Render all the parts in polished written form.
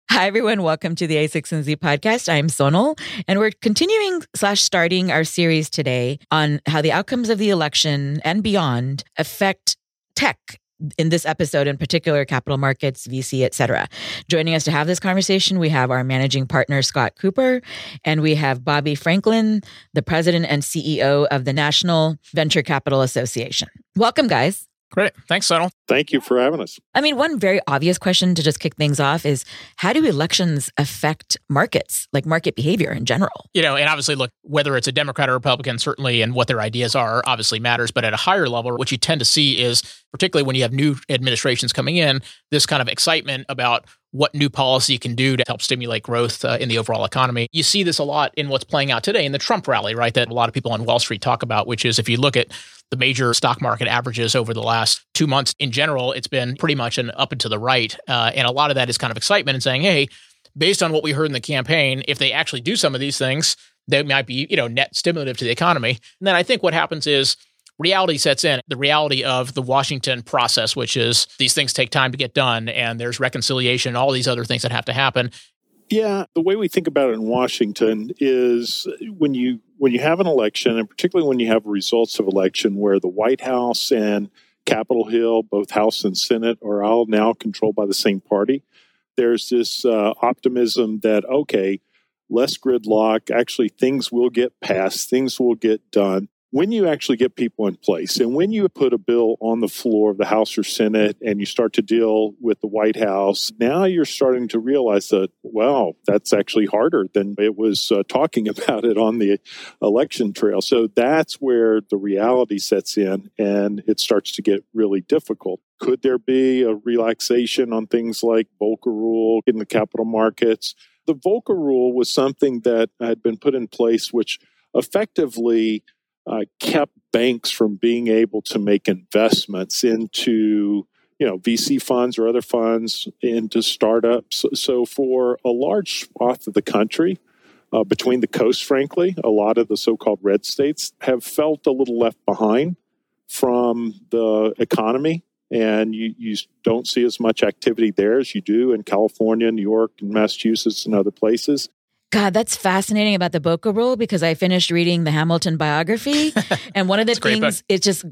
Hi, everyone. Welcome to the A6Z podcast. I'm Sonal, and we're continuing/starting our series today on how the outcomes of the election and beyond affect tech. In this episode, in particular, capital markets, VC, et cetera. Joining us to have this conversation, we have our managing partner, Scott Cooper, and we have Bobby Franklin, the president and CEO of the National Venture Capital Association. Welcome, guys. Great. Thanks, Sonal. Thank you for having us. I mean, one very obvious question to just kick things off is, how do elections affect markets, like market behavior in general? And obviously, look, whether it's a Democrat or Republican, certainly, and what their ideas are obviously matters. But at a higher level, what you tend to see is, particularly when you have new administrations coming in, this kind of excitement about what new policy can do to help stimulate growth in the overall economy. You see this a lot in what's playing out today in the Trump rally, right? That a lot of people on Wall Street talk about, which is if you look at the major stock market averages over the last 2 months, in general, it's been pretty much an up and to the right. And a lot of that is kind of excitement and saying, hey, based on what we heard in the campaign, if they actually do some of these things, they might be, net stimulative to the economy. And then I think what happens is reality sets in, the reality of the Washington process, which is these things take time to get done and there's reconciliation, all these other things that have to happen. Yeah, the way we think about it in Washington is when you have an election, and particularly when you have results of election where the White House and Capitol Hill, both House and Senate, are all now controlled by the same party, there's this optimism that, okay, less gridlock, actually things will get passed, things will get done. When you actually get people in place and when you put a bill on the floor of the House or Senate and you start to deal with the White House, now you're starting to realize that, wow, that's actually harder than it was talking about it on the election trail. So that's where the reality sets in and it starts to get really difficult. Could there be a relaxation on things like Volcker Rule in the capital markets? The Volcker Rule was something that had been put in place, which effectively kept banks from being able to make investments into, VC funds or other funds into startups. So for a large swath of the country, between the coast, frankly, a lot of the so-called red states have felt a little left behind from the economy. And you don't see as much activity there as you do in California, New York, and Massachusetts, and other places. God, that's fascinating about the Volcker Rule because I finished reading the Hamilton biography, and one of the things it just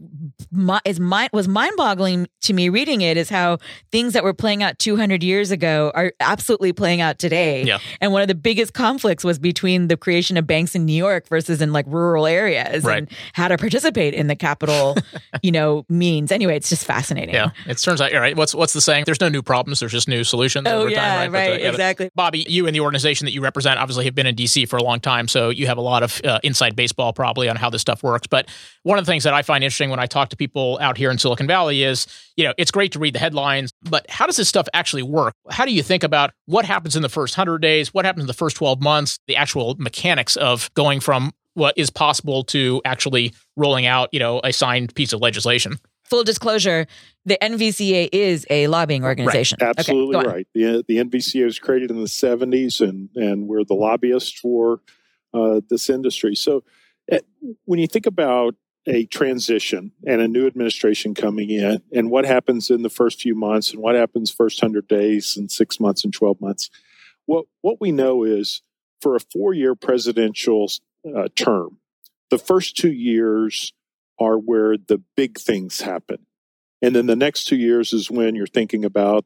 was mind-boggling to me reading it is how things that were playing out 200 years ago are absolutely playing out today. Yeah. And one of the biggest conflicts was between the creation of banks in New York versus in like rural areas, right, and how to participate in the capital, means. Anyway, it's just fascinating. Yeah, it turns out you're right. What's the saying? There's no new problems. There's just new solutions over time, right? Right, exactly. Bobby, you and the organization that you represent obviously have been in D.C. for a long time, so you have a lot of inside baseball probably on how this stuff works. But one of the things that I find interesting when I talk to people out here in Silicon Valley is, it's great to read the headlines, but how does this stuff actually work? How do you think about what happens in the first 100 days, what happens in the first 12 months, the actual mechanics of going from what is possible to actually rolling out, a signed piece of legislation? Full disclosure, the NVCA is a lobbying organization. Right. Absolutely right. The NVCA was created in the 70s, and we're the lobbyists for this industry. So when you think about a transition and a new administration coming in and what happens in the first few months and what happens first 100 days and 6 months and 12 months, what we know is for a 4-year presidential term, the first 2 years are where the big things happen. And then the next 2 years is when you're thinking about,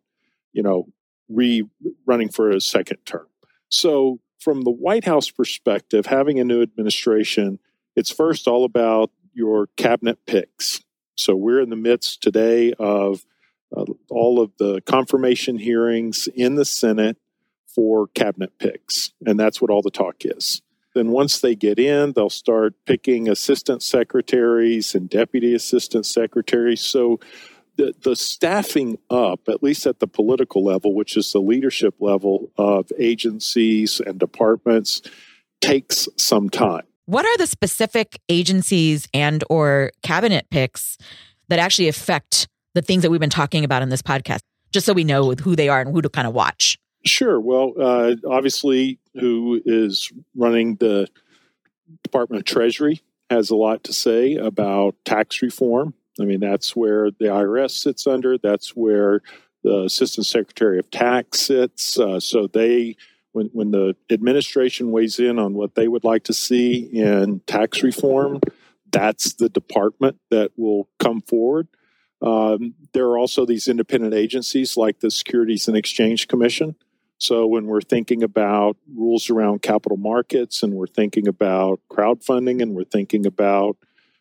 running for a second term. So from the White House perspective, having a new administration, it's first all about your cabinet picks. So we're in the midst today of all of the confirmation hearings in the Senate for cabinet picks. And that's what all the talk is. Then once they get in, they'll start picking assistant secretaries and deputy assistant secretaries. So the staffing up, at least at the political level, which is the leadership level of agencies and departments, takes some time. What are the specific agencies and or cabinet picks that actually affect the things that we've been talking about in this podcast, just so we know who they are and who to kind of watch? Sure. Well, obviously, who is running the Department of Treasury has a lot to say about tax reform. I mean, that's where the IRS sits under. That's where the Assistant Secretary of Tax sits. So they, when the administration weighs in on what they would like to see in tax reform, that's the department that will come forward. There are also these independent agencies like the Securities and Exchange Commission. So when we're thinking about rules around capital markets and we're thinking about crowdfunding and we're thinking about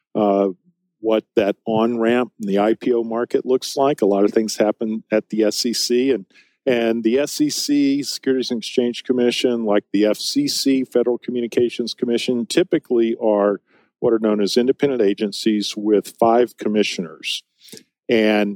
what that on-ramp in the IPO market looks like, a lot of things happen at the SEC. And the SEC, Securities and Exchange Commission, like the FCC, Federal Communications Commission, typically are what are known as independent agencies with 5 commissioners. And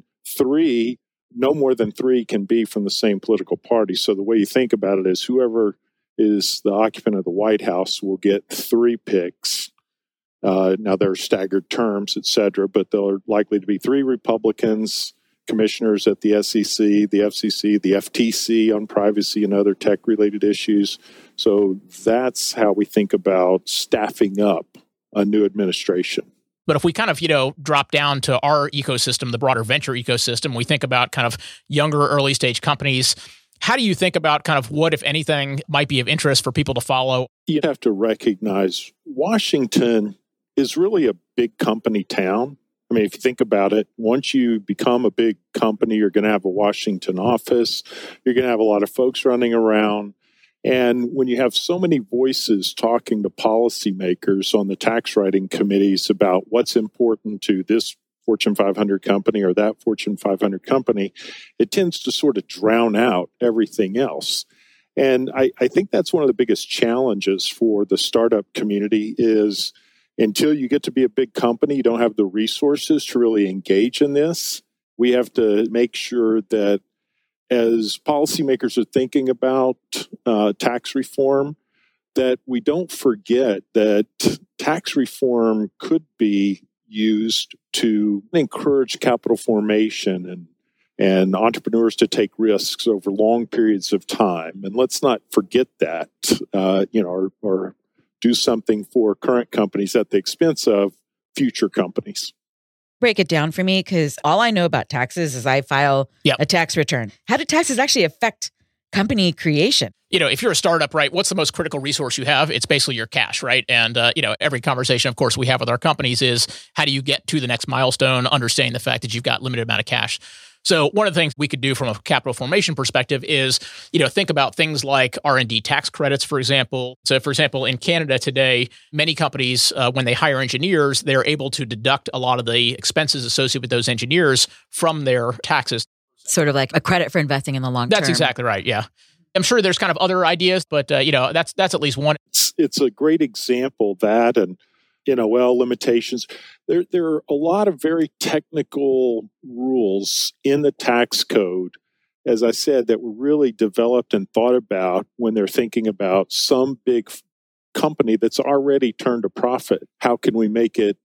no more than 3 can be from the same political party. So the way you think about it is whoever is the occupant of the White House will get 3 picks. Now there are staggered terms, et cetera, but there are likely to be 3 Republicans, commissioners at the SEC, the FCC, the FTC on privacy and other tech-related issues. So that's how we think about staffing up a new administration. But if we kind of, drop down to our ecosystem, the broader venture ecosystem, we think about kind of younger early stage companies. How do you think about kind of what, if anything, might be of interest for people to follow? You have to recognize Washington is really a big company town. I mean, if you think about it, once you become a big company, you're going to have a Washington office. You're going to have a lot of folks running around. And when you have so many voices talking to policymakers on the tax writing committees about what's important to this Fortune 500 company or that Fortune 500 company, it tends to sort of drown out everything else. And I think that's one of the biggest challenges for the startup community is until you get to be a big company, you don't have the resources to really engage in this. We have to make sure that as policymakers are thinking about tax reform, that we don't forget that tax reform could be used to encourage capital formation and entrepreneurs to take risks over long periods of time. And let's not forget that, or do something for current companies at the expense of future companies. Break it down for me, because all I know about taxes is I file a tax return. How do taxes actually affect company creation? If you're a startup, right, what's the most critical resource you have? It's basically your cash, right? And, every conversation, of course, we have with our companies is how do you get to the next milestone, understanding the fact that you've got limited amount of cash. So one of the things we could do from a capital formation perspective is, think about things like R&D tax credits, for example. So, for example, in Canada today, many companies, when they hire engineers, they're able to deduct a lot of the expenses associated with those engineers from their taxes. Sort of like a credit for investing in the long term. That's exactly right, yeah. I'm sure there's kind of other ideas, but, that's at least one. It's a great example, that and NOL limitations. There are a lot of very technical rules in the tax code, as I said, that were really developed and thought about when they're thinking about some big company that's already turned a profit. How can we make it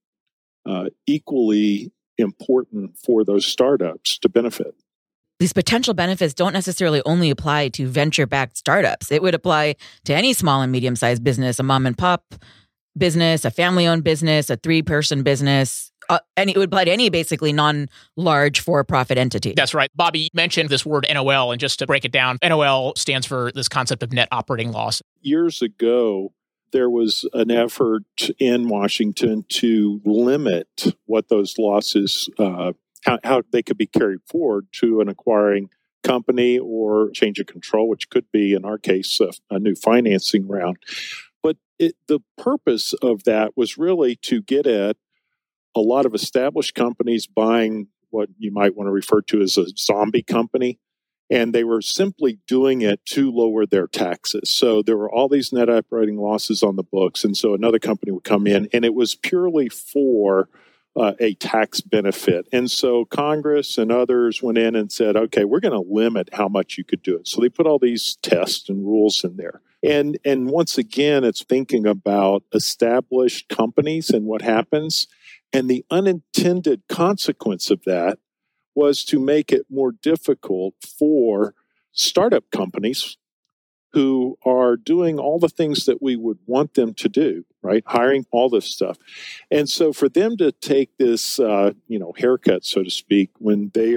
equally important for those startups to benefit? These potential benefits don't necessarily only apply to venture-backed startups. It would apply to any small and medium-sized business, a mom and pop business, a family-owned business, a 3-person business. It would apply to any basically non-large for-profit entity. That's right. Bobby mentioned this word NOL, and just to break it down, NOL stands for this concept of net operating loss. Years ago, there was an effort in Washington to limit what those losses, how they could be carried forward to an acquiring company or change of control, which could be, in our case, a new financing round. But the purpose of that was really to get at a lot of established companies buying what you might want to refer to as a zombie company. And they were simply doing it to lower their taxes. So there were all these net operating losses on the books. And so another company would come in, and it was purely for a tax benefit. And so Congress and others went in and said, okay, we're going to limit how much you could do it. So they put all these tests and rules in there. And once again, it's thinking about established companies and what happens. And the unintended consequence of that was to make it more difficult for startup companies who are doing all the things that we would want them to do, right? Hiring, all this stuff. And so for them to take this, haircut, so to speak, when they are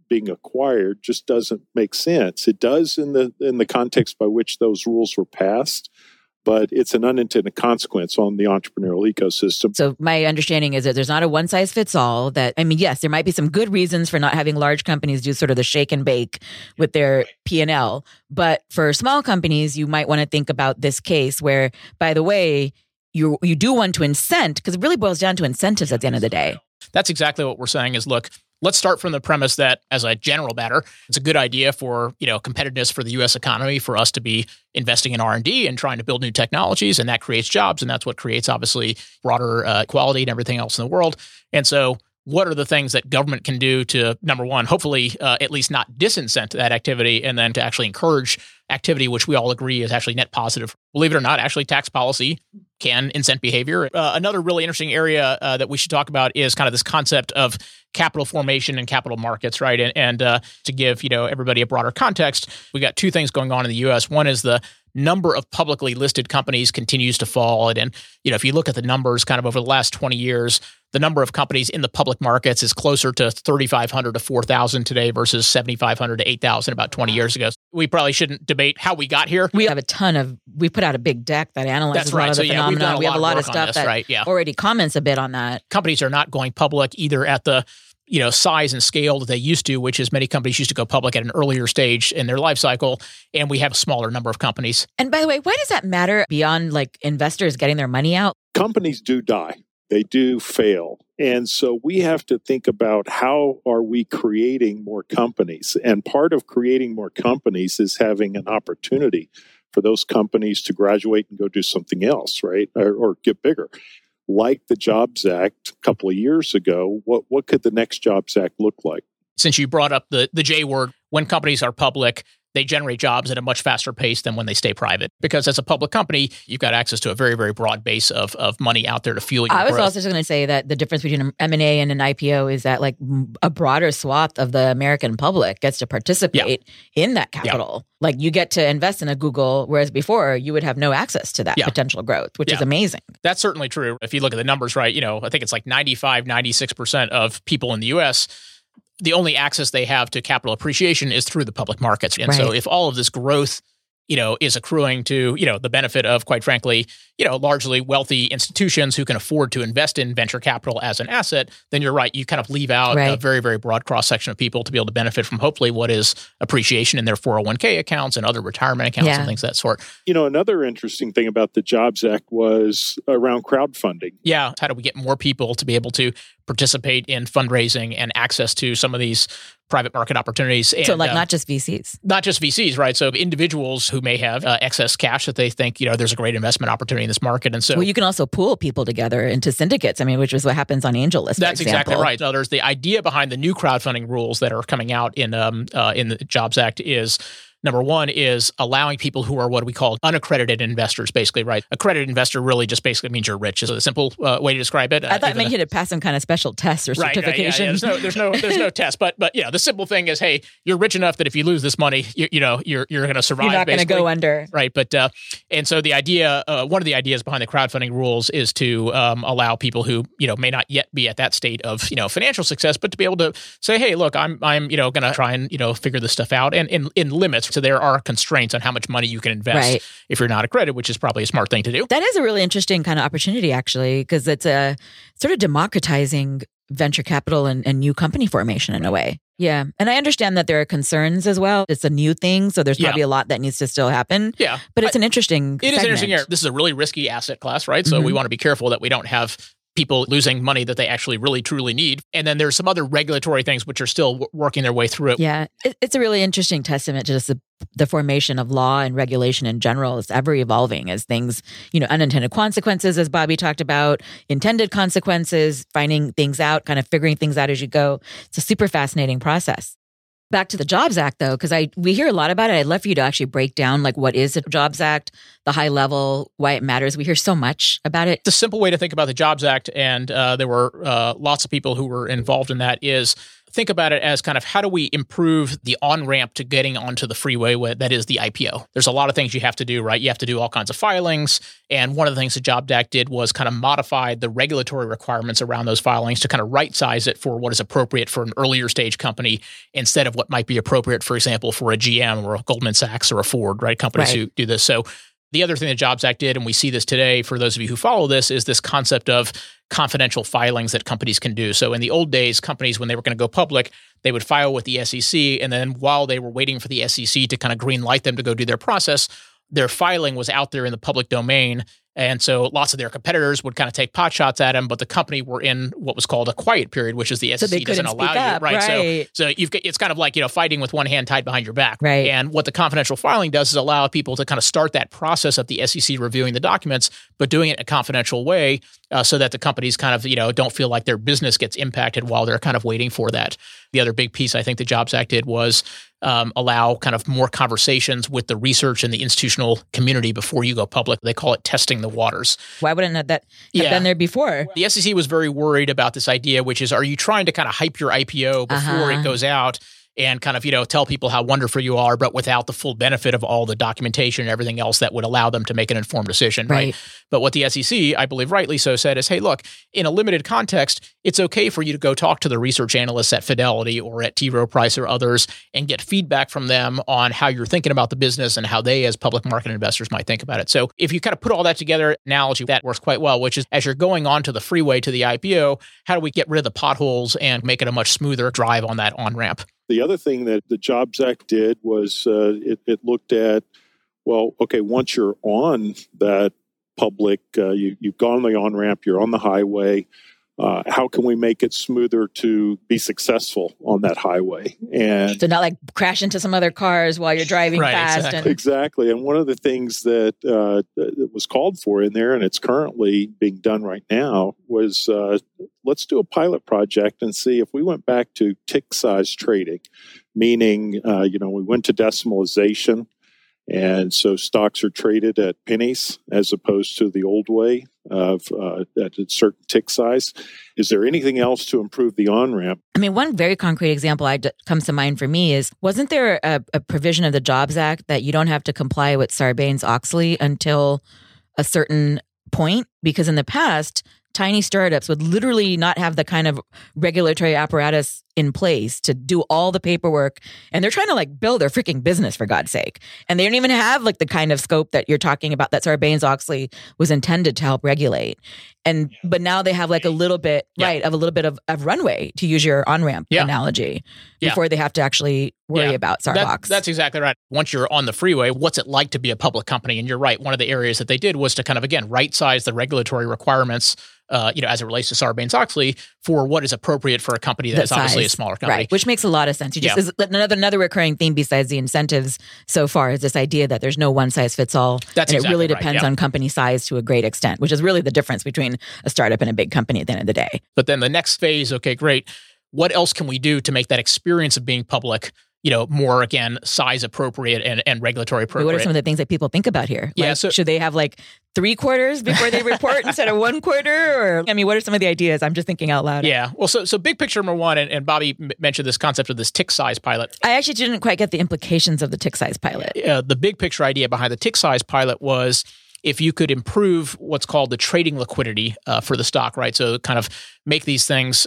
being acquired just doesn't make sense. It does in the context by which those rules were passed, but it's an unintended consequence on the entrepreneurial ecosystem. So my understanding is that there's not a one size fits all. That, I mean, yes, there might be some good reasons for not having large companies do sort of the shake and bake with their P&L. But for small companies, you might want to think about this case where, by the way, you do want to incent, because it really boils down to incentives at the end of the day. That's exactly what we're saying is, look, let's start from the premise that as a general matter, it's a good idea for, competitiveness for the U.S. economy for us to be investing in R&D and trying to build new technologies, and that creates jobs, and that's what creates, obviously, broader equality and everything else in the world. And so what are the things that government can do to, number one, hopefully at least not disincent that activity, and then to actually encourage activity, which we all agree is actually net positive. Believe it or not, actually tax policy can incent behavior. Another really interesting area that we should talk about is kind of this concept of capital formation and capital markets, right? And to give everybody a broader context, we got two things going on in the U.S. One is the number of publicly listed companies continues to fall. And if you look at the numbers kind of over the last 20 years, the number of companies in the public markets is closer to 3,500 to 4,000 today versus 7,500 to 8,000 about 20 years ago. We probably shouldn't debate how we got here. We put out a big deck that analyzes a lot of the phenomena. We have a lot of stuff that already comments a bit on that. Companies are not going public either at the size and scale that they used to, which is many companies used to go public at an earlier stage in their life cycle, and we have a smaller number of companies. And by the way, why does that matter beyond like investors getting their money out? Companies do die. They do fail. And so we have to think about how are we creating more companies? And part of creating more companies is having an opportunity for those companies to graduate and go do something else, right? Or get bigger. Like the Jobs Act a couple of years ago, what could the next Jobs Act look like? Since you brought up the J word, when companies are public, they generate jobs at a much faster pace than when they stay private. Because as a public company, you've got access to a very, very broad base of money out there to fuel your growth. I was also just going to say that the difference between an M&A and an IPO is that like a broader swath of the American public gets to participate in that capital. Yeah. Like you get to invest in a Google, whereas before you would have no access to that potential growth, which is amazing. That's certainly true. If you look at the numbers, right, I think it's like 95, 96% of people in the U.S., the only access they have to capital appreciation is through the public markets. And so if all of this growth, is accruing to, the benefit of, quite frankly, largely wealthy institutions who can afford to invest in venture capital as an asset, then you're right. You kind of leave out a very, very broad cross-section of people to be able to benefit from hopefully what is appreciation in their 401k accounts and other retirement accounts and things of that sort. Another interesting thing about the Jobs Act was around crowdfunding. Yeah. How do we get more people to be able to participate in fundraising and access to some of these private market opportunities? And, so not just VCs. Not just VCs, right? So individuals who may have excess cash that they think, there's a great investment opportunity in this market. And so, well, you can also pool people together into syndicates. I mean, which is what happens on AngelList. That's exactly right. So there's the idea behind the new crowdfunding rules that are coming out in the Jobs Act is, number one is allowing people who are what we call unaccredited investors, basically, right? Accredited investor really just basically means you're rich. Is a simple way to describe it. I thought it meant you had to pass some kind of special test or certification. Right, there's no test, but the simple thing is, hey, you're rich enough that if you lose this money, you're going to survive. You're not going to go under, right? But and so the idea, one of the ideas behind the crowdfunding rules is to allow people who may not yet be at that state of financial success, but to be able to say, hey, look, I'm going to try and figure this stuff out, and in limits. So there are constraints on how much money you can invest if you're not accredited, which is probably a smart thing to do. That is a really interesting kind of opportunity, actually, because it's a sort of democratizing venture capital and new company formation in a way. Yeah. And I understand that there are concerns as well. It's a new thing, so there's probably a lot that needs to still happen. Yeah. But it's an interesting It is an interesting area. This is a really risky asset class, right? So we want to be careful that we don't have people losing money that they actually really, truly need. And then there's some other regulatory things which are still working their way through it. Yeah. It's a really interesting testament to just the formation of law and regulation in general. It's ever evolving as things, unintended consequences, as Bobby talked about, intended consequences, finding things out, kind of figuring things out as you go. It's a super fascinating process. Back to the Jobs Act, though, because we hear a lot about it. I'd love for you to actually break down like what is the Jobs Act, the high level, why it matters. We hear so much about it. The simple way to think about the Jobs Act, and there were lots of people who were involved in that, is think about it as kind of how do we improve the on-ramp to getting onto the freeway that is the IPO. There's a lot of things you have to do, right? You have to do all kinds of filings. And one of the things the Jobs Act did was kind of modify the regulatory requirements around those filings to kind of right-size it for what is appropriate for an earlier stage company instead of what might be appropriate, for example, for a GM or a Goldman Sachs or a Ford, right? Companies who do this. So the other thing the Jobs Act did, and we see this today for those of you who follow this, is this concept of confidential filings that companies can do. So in the old days, companies, when they were going to go public, they would file with the SEC. And then while they were waiting for the SEC to kind of green light them to go do their process, their filing was out there in the public domain. And so lots of their competitors would kind of take pot shots at them, but the company were in what was called a quiet period, which is the SEC doesn't allow you. Right. So it's kind of like, fighting with one hand tied behind your back. Right. And what the confidential filing does is allow people to kind of start that process of the SEC reviewing the documents, but doing it in a confidential way so that the companies kind of, don't feel like their business gets impacted while they're kind of waiting for that. The other big piece I think the Jobs Act did was allow kind of more conversations with the research and the institutional community before you go public. They call it testing the waters. Why wouldn't that have been there before? The SEC was very worried about this idea, which is, are you trying to kind of hype your IPO before it goes out and kind of, tell people how wonderful you are, but without the full benefit of all the documentation and everything else that would allow them to make an informed decision, right? But what the SEC, I believe rightly so, said is, hey, look, in a limited context, it's okay for you to go talk to the research analysts at Fidelity or at T. Rowe Price or others and get feedback from them on how you're thinking about the business and how they, as public market investors, might think about it. So if you kind of put all that together, analogy, that works quite well, which is as you're going onto the freeway to the IPO, how do we get rid of the potholes and make it a much smoother drive on that on-ramp? The other thing that the Jobs Act did was it looked at, once you're on that public, you've gone on the on-ramp, you're on the highway, how can we make it smoother to be successful on that highway? And so not like crash into some other cars while you're driving fast. Exactly. And one of the things that was called for in there, and it's currently being done right now, was let's do a pilot project and see if we went back to tick size trading, meaning, we went to decimalization. And so stocks are traded at pennies as opposed to the old way of at a certain tick size. Is there anything else to improve the on-ramp? I mean, one very concrete example comes to mind for me is, wasn't there a provision of the Jobs Act that you don't have to comply with Sarbanes-Oxley until a certain point? Because in the past, tiny startups would literally not have the kind of regulatory apparatus in place to do all the paperwork. And they're trying to build their freaking business, for God's sake. And they don't even have the kind of scope that you're talking about that Sarbanes-Oxley was intended to help regulate. But now they have a little bit, of a little bit of runway, to use your on-ramp analogy, before they have to actually worry about Starbucks. That's exactly right. Once you're on the freeway, what's it like to be a public company? And you're right. One of the areas that they did was to kind of, again, right-size the regulatory requirements as it relates to Sarbanes-Oxley for what is appropriate for a company that is obviously a smaller company. Right, which makes a lot of sense. Is another recurring theme besides the incentives so far is this idea that there's no one size fits all. That's and it really depends on company size to a great extent, which is really the difference between a startup and a big company at the end of the day. But then the next phase, okay, great. What else can we do to make that experience of being public more, again, size appropriate and regulatory appropriate? What are some of the things that people think about here? Should they have 3 quarters before they report instead of 1 quarter? Or, what are some of the ideas? I'm just thinking out loud. Yeah. Well, so big picture number one, and Bobby mentioned this concept of this tick size pilot. I actually didn't quite get the implications of the tick size pilot. The big picture idea behind the tick size pilot was if you could improve what's called the trading liquidity for the stock, right? So kind of make these things,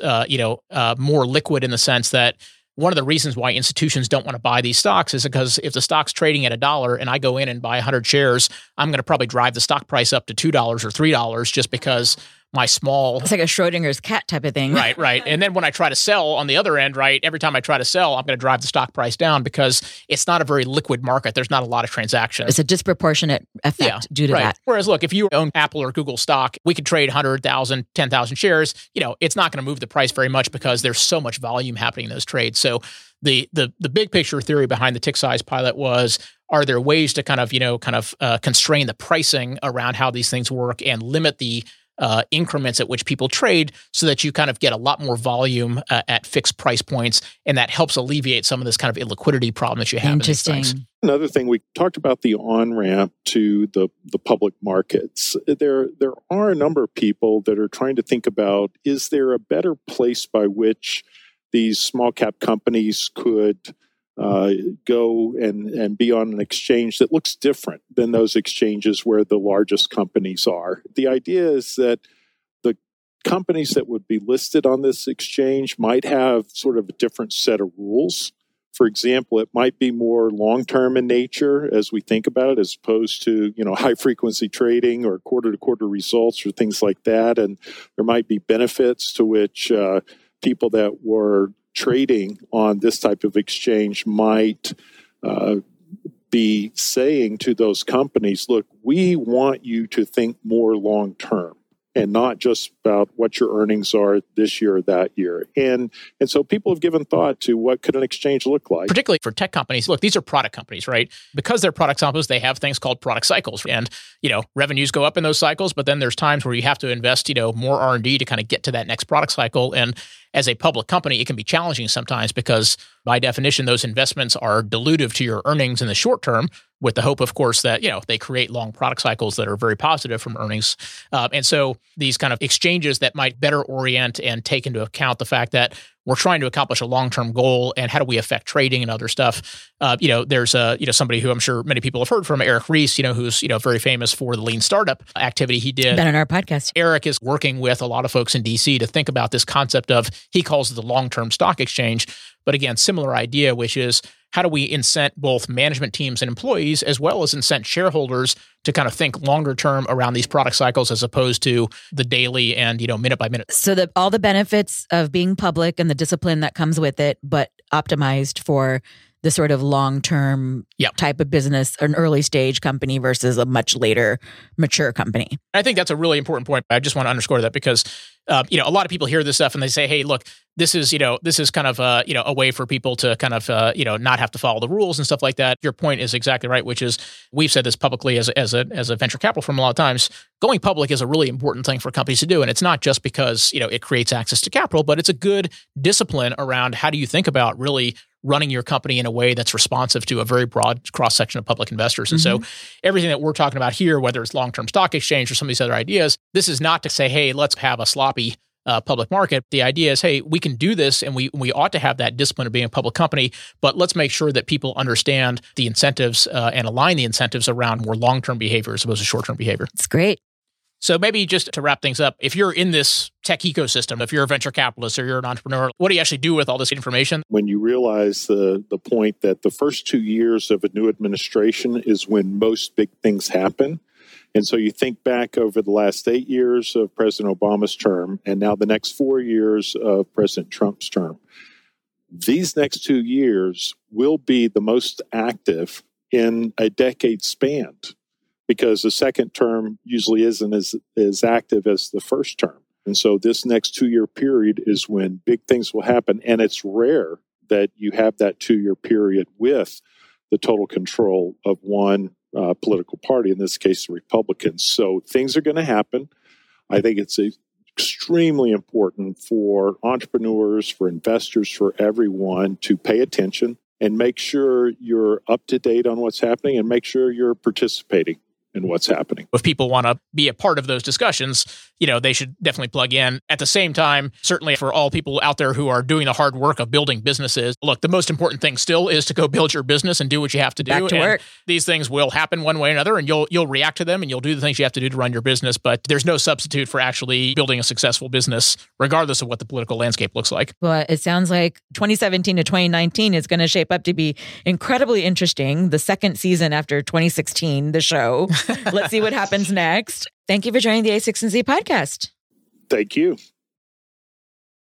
more liquid in the sense that one of the reasons why institutions don't want to buy these stocks is because if the stock's trading at $1 and I go in and buy 100 shares, I'm going to probably drive the stock price up to $2 or $3 just because my small... It's like a Schrodinger's cat type of thing. Right. And then when I try to sell on the other end, right, every time I try to sell, I'm going to drive the stock price down because it's not a very liquid market. There's not a lot of transactions. It's a disproportionate effect due to that. Whereas, look, if you own Apple or Google stock, we could trade 100,000, 10,000 shares. It's not going to move the price very much because there's so much volume happening in those trades. So the big picture theory behind the tick size pilot was, are there ways to kind of constrain the pricing around how these things work and limit the increments at which people trade so that you kind of get a lot more volume at fixed price points, and that helps alleviate some of this kind of illiquidity problem that you have. Interesting. Another thing, we talked about the on-ramp to the public markets. There are a number of people that are trying to think about, is there a better place by which these small cap companies could go and be on an exchange that looks different than those exchanges where the largest companies are. The idea is that the companies that would be listed on this exchange might have sort of a different set of rules. For example, it might be more long-term in nature as we think about it, as opposed to, high-frequency trading or quarter-to-quarter results or things like that. And there might be benefits to which people that were trading on this type of exchange might be saying to those companies, look, we want you to think more long-term and not just about what your earnings are this year or that year. And so people have given thought to what could an exchange look like. Particularly for tech companies. Look, these are product companies, right? Because they're product companies, they have things called product cycles. And, revenues go up in those cycles, but then there's times where you have to invest, more R&D to kind of get to that next product cycle. And as a public company, it can be challenging sometimes because by definition, those investments are dilutive to your earnings in the short term, with the hope, of course, that, they create long product cycles that are very positive from earnings. And so these kind of exchanges that might better orient and take into account the fact that we're trying to accomplish a long-term goal and how do we affect trading and other stuff. There's somebody who I'm sure many people have heard from, Eric Ries, who's, very famous for the lean startup activity he did. Been on our podcast. Eric is working with a lot of folks in DC to think about this concept of, he calls it the long-term stock exchange. But again, similar idea, which is how do we incent both management teams and employees, as well as incent shareholders to kind of think longer term around these product cycles as opposed to the daily and, minute by minute. So all the benefits of being public and the discipline that comes with it, but optimized for the sort of long-term type of business, an early stage company versus a much later mature company. I think that's a really important point. I just want to underscore that because, a lot of people hear this stuff and they say, hey, look, this is kind of, a way for people to kind of, not have to follow the rules and stuff like that. Your point is exactly right, which is we've said this publicly as a venture capital firm a lot of times. Going public is a really important thing for companies to do. And it's not just because, it creates access to capital, but it's a good discipline around how do you think about really running your company in a way that's responsive to a very broad cross-section of public investors. And so everything that we're talking about here, whether it's long-term stock exchange or some of these other ideas, this is not to say, hey, let's have a sloppy public market. The idea is, hey, we can do this and we ought to have that discipline of being a public company, but let's make sure that people understand the incentives and align the incentives around more long-term behavior as opposed to short-term behavior. It's great. So maybe just to wrap things up, if you're in this tech ecosystem, if you're a venture capitalist or you're an entrepreneur, what do you actually do with all this information? When you realize the point that the first 2 years of a new administration is when most big things happen. And so you think back over the last 8 years of President Obama's term and now the next 4 years of President Trump's term. These next 2 years will be the most active in a decade span, because the second term usually isn't as active as the first term. And so this next 2-year period is when big things will happen. And it's rare that you have that 2-year period with the total control of one political party, in this case, the Republicans. So things are going to happen. I think it's extremely important for entrepreneurs, for investors, for everyone to pay attention and make sure you're up to date on what's happening and make sure you're participating in what's happening. If people want to be a part of those discussions, they should definitely plug in. At the same time, certainly for all people out there who are doing the hard work of building businesses, look, the most important thing still is to go build your business and do what you have to do. Back to work. These things will happen one way or another, and you'll react to them and you'll do the things you have to do to run your business. But there's no substitute for actually building a successful business, regardless of what the political landscape looks like. Well, it sounds like 2017 to 2019 is going to shape up to be incredibly interesting. The second season after 2016, the show. Let's see what happens next. Thank you for joining the A6Z podcast. Thank you.